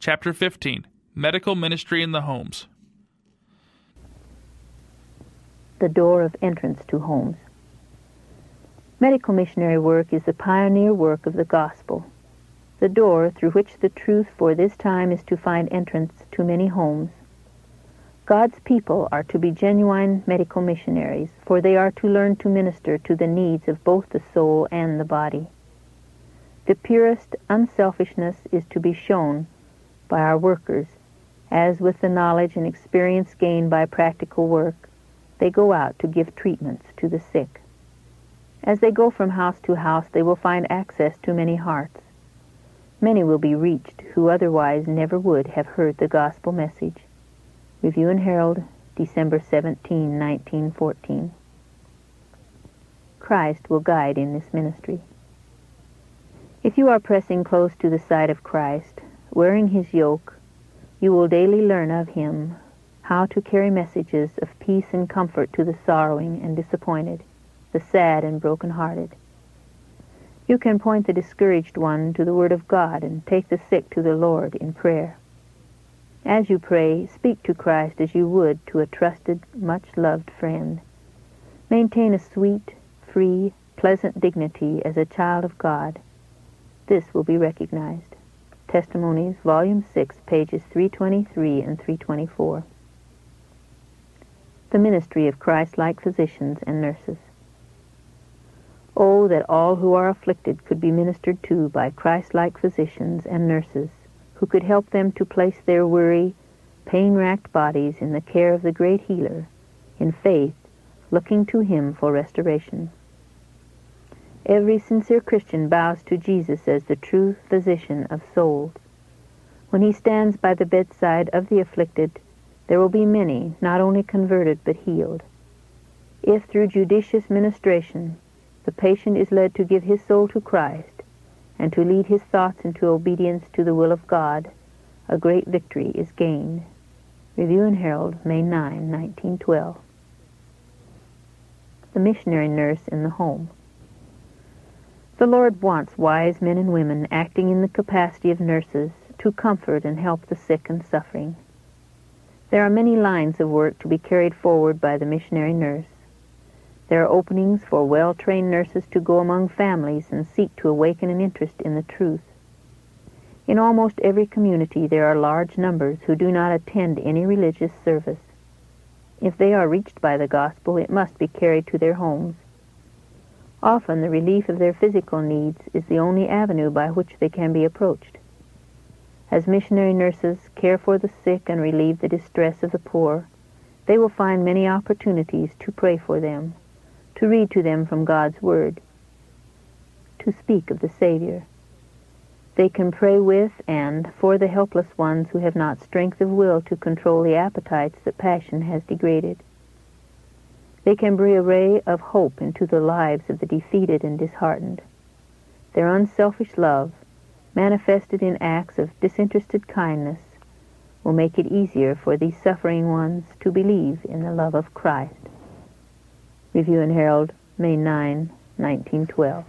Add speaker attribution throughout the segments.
Speaker 1: Chapter 15, Medical Ministry in the Homes.
Speaker 2: The door of entrance to homes. Medical missionary work is the pioneer work of the gospel, the door through which the truth for this time is to find entrance to many homes. God's people are to be genuine medical missionaries, for they are to learn to minister to the needs of both the soul and the body. The purest unselfishness is to be shown by our workers, as with the knowledge and experience gained by practical work, they go out to give treatments to the sick. As they go from house to house, they will find access to many hearts. Many will be reached who otherwise never would have heard the gospel message. Review and Herald, December 17, 1914. Christ will guide in this ministry. If you are pressing close to the side of Christ, wearing his yoke, you will daily learn of him how to carry messages of peace and comfort to the sorrowing and disappointed, the sad and broken-hearted. You can point the discouraged one to the Word of God and take the sick to the Lord in prayer. As you pray, speak to Christ as you would to a trusted, much-loved friend. Maintain a sweet, free, pleasant dignity as a child of God. This will be recognized. Testimonies, Volume 6, pages 323 and 324. The ministry of Christ-like physicians and nurses. Oh, that all who are afflicted could be ministered to by Christ-like physicians and nurses, who could help them to place their weary, pain-racked bodies in the care of the great healer, in faith, looking to him for restoration. Every sincere Christian bows to Jesus as the true physician of souls. When he stands by the bedside of the afflicted, there will be many, not only converted but healed. If through judicious ministration the patient is led to give his soul to Christ and to lead his thoughts into obedience to the will of God, a great victory is gained. Review and Herald, May 9, 1912. The missionary nurse in the home. The Lord wants wise men and women acting in the capacity of nurses to comfort and help the sick and suffering. There are many lines of work to be carried forward by the missionary nurse. There are openings for well-trained nurses to go among families and seek to awaken an interest in the truth. In almost every community there are large numbers who do not attend any religious service. If they are reached by the gospel, it must be carried to their homes. Often the relief of their physical needs is the only avenue by which they can be approached. As missionary nurses care for the sick and relieve the distress of the poor, they will find many opportunities to pray for them, to read to them from God's Word, to speak of the Savior. They can pray with and for the helpless ones who have not strength of will to control the appetites that passion has degraded. They can bring a ray of hope into the lives of the defeated and disheartened. Their unselfish love, manifested in acts of disinterested kindness, will make it easier for these suffering ones to believe in the love of Christ. Review and Herald, May 9, 1912.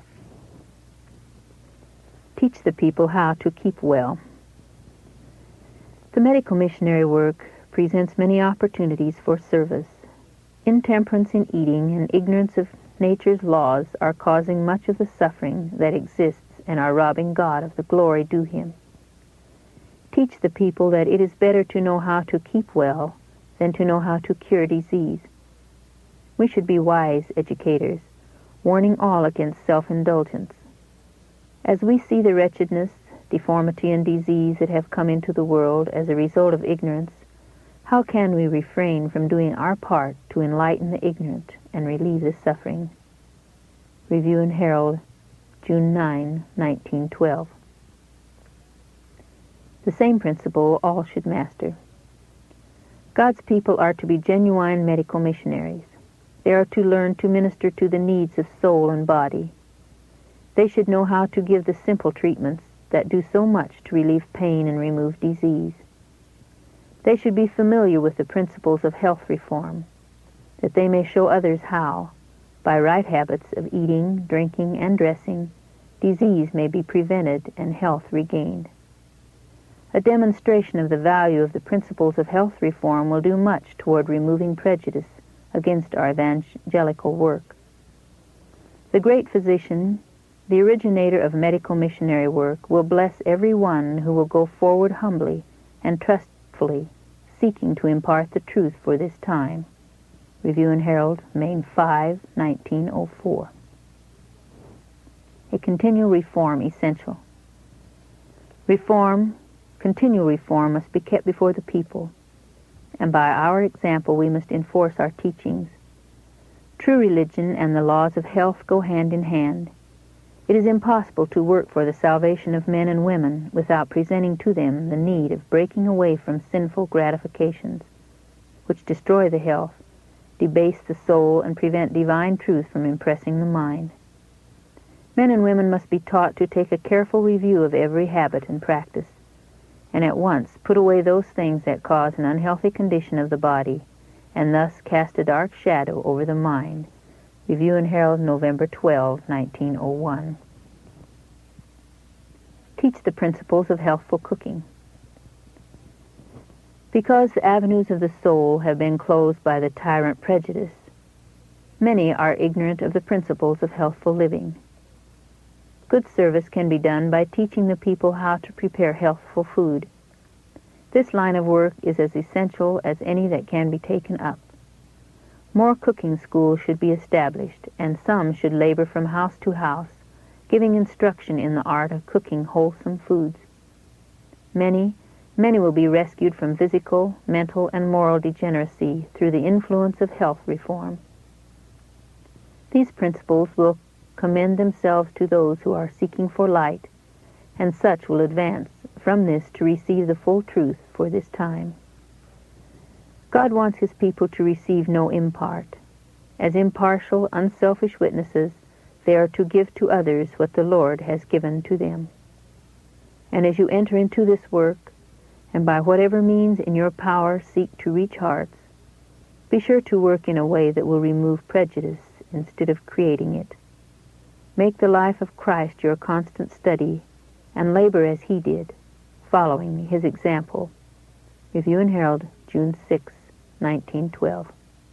Speaker 2: Teach the people how to keep well. The medical missionary work presents many opportunities for service. Intemperance in eating and ignorance of nature's laws are causing much of the suffering that exists and are robbing God of the glory due him. Teach the people that it is better to know how to keep well than to know how to cure disease. We should be wise educators, warning all against self-indulgence. As we see the wretchedness, deformity, and disease that have come into the world as a result of ignorance, how can we refrain from doing our part to enlighten the ignorant and relieve the suffering? Review and Herald, June 9, 1912. The same principle all should master. God's people are to be genuine medical missionaries. They are to learn to minister to the needs of soul and body. They should know how to give the simple treatments that do so much to relieve pain and remove disease. They should be familiar with the principles of health reform, that they may show others how, by right habits of eating, drinking, and dressing, disease may be prevented and health regained. A demonstration of the value of the principles of health reform will do much toward removing prejudice against our evangelical work. The great physician, the originator of medical missionary work, will bless every one who will go forward humbly and trustfully, seeking to impart the truth for this time. Review and Herald, May 5, 1904. A continual reform essential. Continual reform must be kept before the people, and by our example we must enforce our teachings. True religion and the laws of health go hand in hand. It is impossible to work for the salvation of men and women without presenting to them the need of breaking away from sinful gratifications, which destroy the health, debase the soul, and prevent divine truth from impressing the mind. Men and women must be taught to take a careful review of every habit and practice, and at once put away those things that cause an unhealthy condition of the body, and thus cast a dark shadow over the mind. Review and Herald, November 12, 1901. Teach the principles of healthful cooking. Because the avenues of the soul have been closed by the tyrant prejudice, many are ignorant of the principles of healthful living. Good service can be done by teaching the people how to prepare healthful food. This line of work is as essential as any that can be taken up. More cooking schools should be established, and some should labor from house to house, giving instruction in the art of cooking wholesome foods. Many will be rescued from physical, mental, and moral degeneracy through the influence of health reform. These principles will commend themselves to those who are seeking for light, and such will advance from this to receive the full truth for this time. God wants his people to receive no impart. As impartial, unselfish witnesses, they are to give to others what the Lord has given to them. And as you enter into this work, and by whatever means in your power seek to reach hearts, be sure to work in a way that will remove prejudice instead of creating it. Make the life of Christ your constant study, and labor as he did, following his example. Review and Herald, June 6, 1912.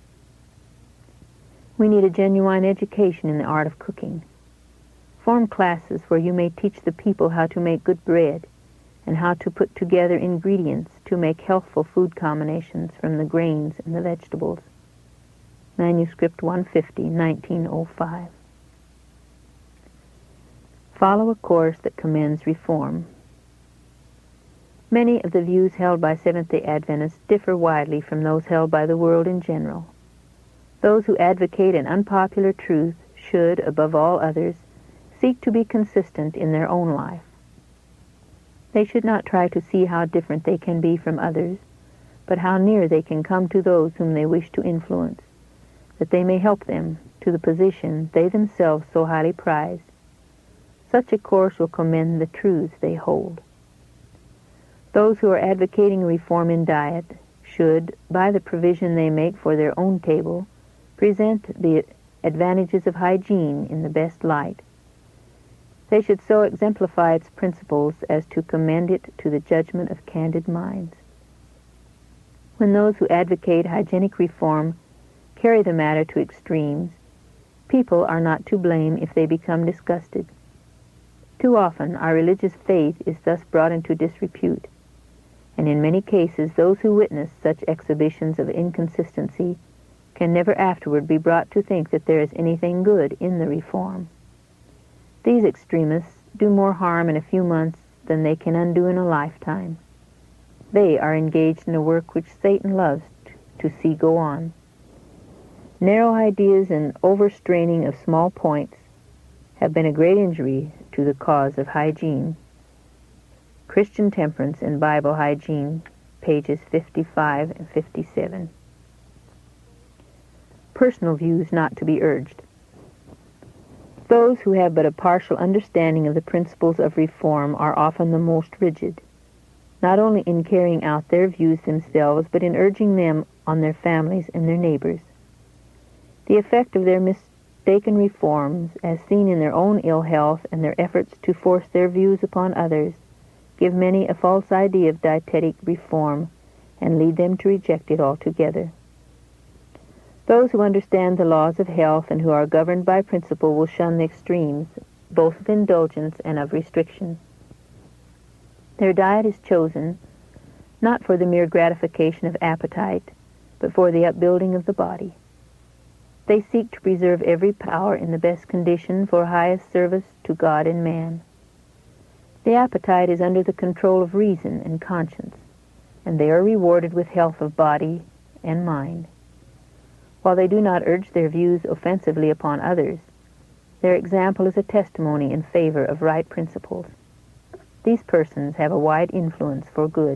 Speaker 2: We need a genuine education in the art of cooking. Form classes where you may teach the people how to make good bread and how to put together ingredients to make healthful food combinations from the grains and the vegetables. Manuscript 150, 1905. Follow a course that commends reform. Many of the views held by Seventh-day Adventists differ widely from those held by the world in general. Those who advocate an unpopular truth should, above all others, seek to be consistent in their own life. They should not try to see how different they can be from others, but how near they can come to those whom they wish to influence, that they may help them to the position they themselves so highly prize. Such a course will commend the truths they hold. Those who are advocating reform in diet should, by the provision they make for their own table, present the advantages of hygiene in the best light. They should so exemplify its principles as to commend it to the judgment of candid minds. When those who advocate hygienic reform carry the matter to extremes, people are not to blame if they become disgusted. Too often our religious faith is thus brought into disrepute, and in many cases those who witness such exhibitions of inconsistency can never afterward be brought to think that there is anything good in the reform. These extremists do more harm in a few months than they can undo in a lifetime. They are engaged in a work which Satan loves to see go on. Narrow ideas and overstraining of small points have been a great injury to the cause of hygiene. Christian Temperance and Bible Hygiene, pages 55 and 57. Personal views not to be urged. Those who have but a partial understanding of the principles of reform are often the most rigid, not only in carrying out their views themselves, but in urging them on their families and their neighbors. The effect of their mistaken reforms, as seen in their own ill health and their efforts to force their views upon others, give many a false idea of dietetic reform and lead them to reject it altogether. Those who understand the laws of health and who are governed by principle will shun the extremes, both of indulgence and of restriction. Their diet is chosen not for the mere gratification of appetite, but for the upbuilding of the body. They seek to preserve every power in the best condition for highest service to God and man. The appetite is under the control of reason and conscience, and they are rewarded with health of body and mind. While they do not urge their views offensively upon others, their example is a testimony in favor of right principles. These persons have a wide influence for good.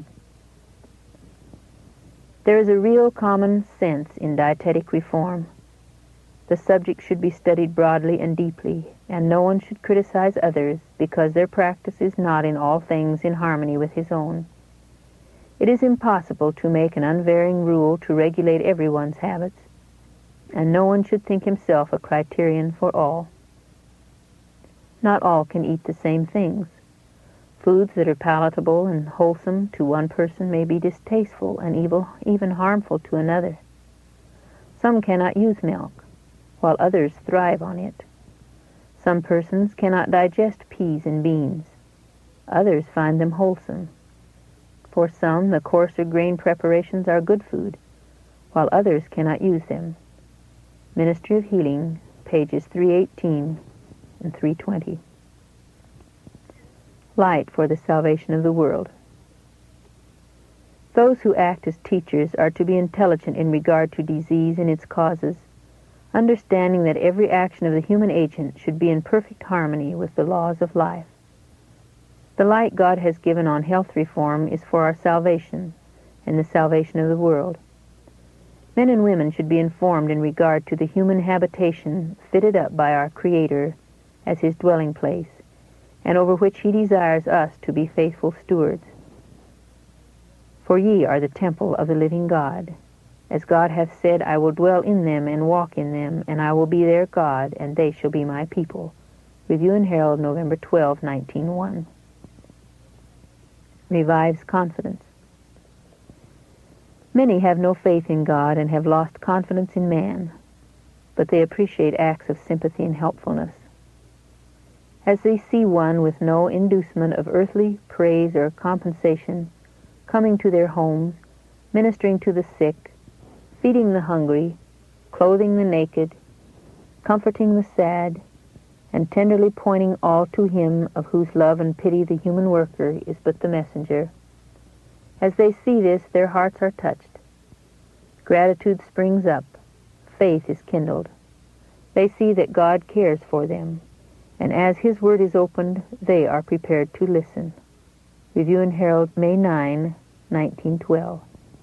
Speaker 2: There is a real common sense in dietetic reform. The subject should be studied broadly and deeply, and no one should criticize others because their practice is not in all things in harmony with his own. It is impossible to make an unvarying rule to regulate everyone's habits, and no one should think himself a criterion for all. Not all can eat the same things. Foods that are palatable and wholesome to one person may be distasteful and even harmful to another. Some cannot use milk, while others thrive on it. Some persons cannot digest peas and beans. Others find them wholesome. For some, the coarser grain preparations are good food, while others cannot use them. Ministry of Healing, pages 318 and 320. Light for the salvation of the world. Those who act as teachers are to be intelligent in regard to disease and its causes, understanding that every action of the human agent should be in perfect harmony with the laws of life. The light God has given on health reform is for our salvation and the salvation of the world. Men and women should be informed in regard to the human habitation fitted up by our Creator as His dwelling place, and over which He desires us to be faithful stewards. For ye are the temple of the living God. As God hath said, I will dwell in them and walk in them, and I will be their God, and they shall be my people. Review and Herald, November 12, 1901. Revives confidence. Many have no faith in God and have lost confidence in man, but they appreciate acts of sympathy and helpfulness. As they see one with no inducement of earthly praise or compensation coming to their homes, ministering to the sick, feeding the hungry, clothing the naked, comforting the sad, and tenderly pointing all to Him of whose love and pity the human worker is but the messenger. As they see this, their hearts are touched. Gratitude springs up. Faith is kindled. They see that God cares for them, and as His word is opened, they are prepared to listen. Review and Herald, May 9, 1912.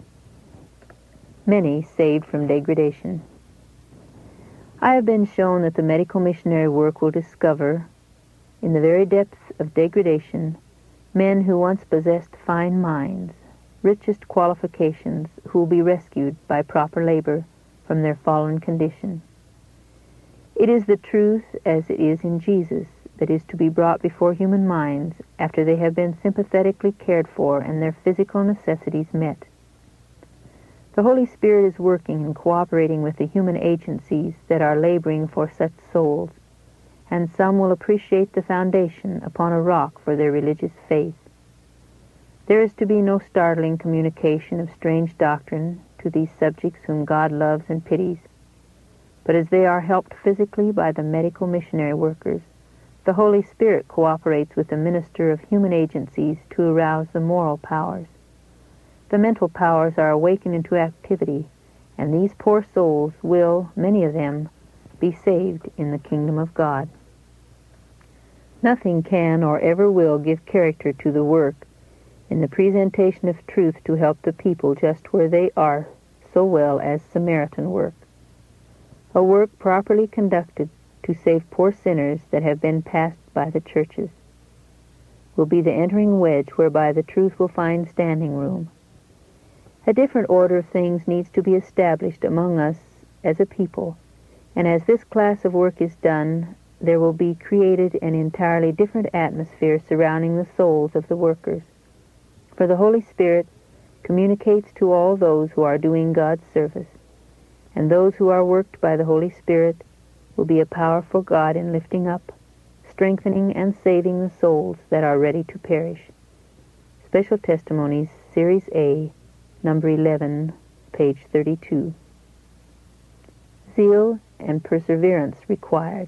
Speaker 2: Many saved from degradation. I have been shown that the medical missionary work will discover, in the very depths of degradation, men who once possessed fine minds, richest qualifications, who will be rescued by proper labor from their fallen condition. It is the truth, as it is in Jesus, that is to be brought before human minds after they have been sympathetically cared for and their physical necessities met. The Holy Spirit is working and cooperating with the human agencies that are laboring for such souls, and some will appreciate the foundation upon a rock for their religious faith. There is to be no startling communication of strange doctrine to these subjects whom God loves and pities, but as they are helped physically by the medical missionary workers, the Holy Spirit cooperates with the minister of human agencies to arouse the moral powers. The mental powers are awakened into activity, and these poor souls will, many of them, be saved in the kingdom of God. Nothing can or ever will give character to the work in the presentation of truth to help the people just where they are so well as Samaritan work. A work properly conducted to save poor sinners that have been passed by the churches will be the entering wedge whereby the truth will find standing room. A different order of things needs to be established among us as a people, and as this class of work is done, there will be created an entirely different atmosphere surrounding the souls of the workers. For the Holy Spirit communicates to all those who are doing God's service, and those who are worked by the Holy Spirit will be a powerful God in lifting up, strengthening, and saving the souls that are ready to perish. Special Testimonies, Series A, number 11, page 32. Zeal and perseverance required.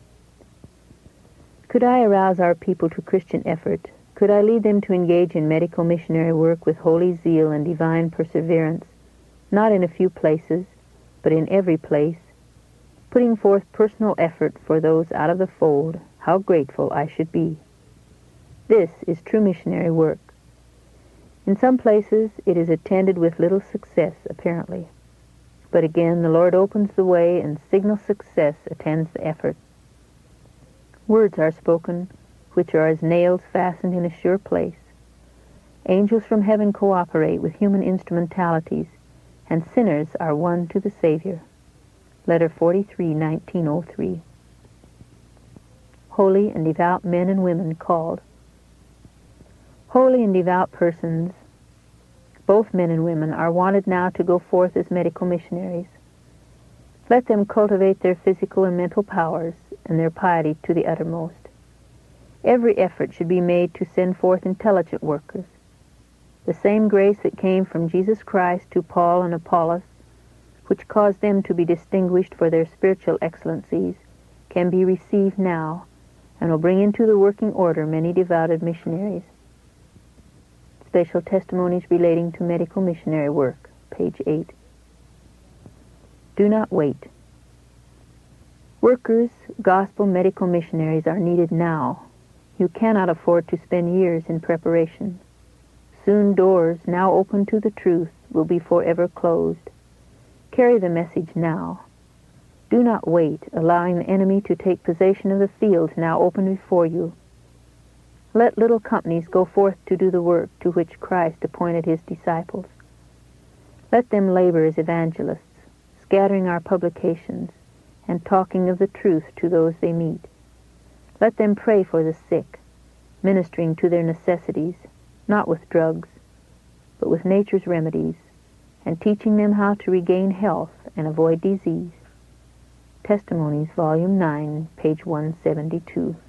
Speaker 2: Could I arouse our people to Christian effort, could I lead them to engage in medical missionary work with holy zeal and divine perseverance, not in a few places, but in every place, putting forth personal effort for those out of the fold, how grateful I should be. This is true missionary work. In some places it is attended with little success, apparently. But again, the Lord opens the way, and signal success attends the effort. Words are spoken which are as nails fastened in a sure place. Angels from heaven cooperate with human instrumentalities, and sinners are won to the Savior. Letter 43, 1903. Holy and devout men and women called. Holy and devout persons, both men and women, are wanted now to go forth as medical missionaries. Let them cultivate their physical and mental powers and their piety to the uttermost. Every effort should be made to send forth intelligent workers. The same grace that came from Jesus Christ to Paul and Apollos, which caused them to be distinguished for their spiritual excellencies, can be received now, and will bring into the working order many devoted missionaries. Special Testimonies relating to medical missionary work, page 8. Do not wait. Workers, gospel medical missionaries are needed now. You cannot afford to spend years in preparation. Soon doors, now open to the truth, will be forever closed. Carry the message now. Do not wait, allowing the enemy to take possession of the fields now open before you. Let little companies go forth to do the work to which Christ appointed his disciples. Let them labor as evangelists, scattering our publications and talking of the truth to those they meet. Let them pray for the sick, ministering to their necessities, not with drugs, but with nature's remedies, and teaching them how to regain health and avoid disease. Testimonies, Volume 9, page 172.